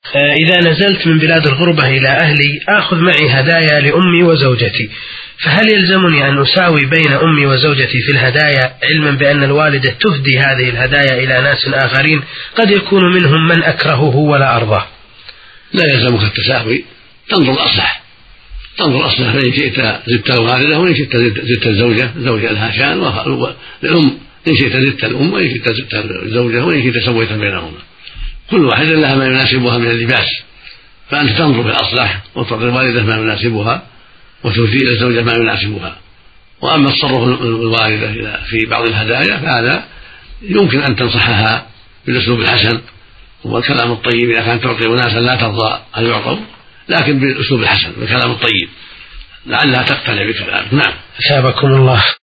إذا نزلت من بلاد الغربة إلى أهلي آخذ معي هدايا لأمي وزوجتي، فهل يلزمني أن أساوي بين أمي وزوجتي في الهدايا، علما بأن الوالدة تهدي هذه الهدايا إلى ناس آخرين قد يكون منهم من أكرهه ولا أرضاه؟ لا يلزمك التساوي، تنظر الأصلح، فإن شئت زدت الوالدة وإن شئت زدت الزوجة لها شأن، والأم إن شئت زدت الأم وإن شئت زدت الزوجة وإن شئت سويت بينهما، كل واحدة لها ما يناسبها من اللباس، فأنت تنظر في الأصلح وتعطي الوالدة ما يناسبها وتهدي إلى الزوجة ما يناسبها. وأما تصرف الوالدة في بعض الهدايا فهذا يمكن أن تنصحها بالأسلوب الحسن والكلام الطيب إذا كانت تعطي أناسا لا ترضى أن يعطوا، لكن بالأسلوب الحسن بالكلام الطيب لعلها تقتنع بكلامك. نعم. أثابكم الله.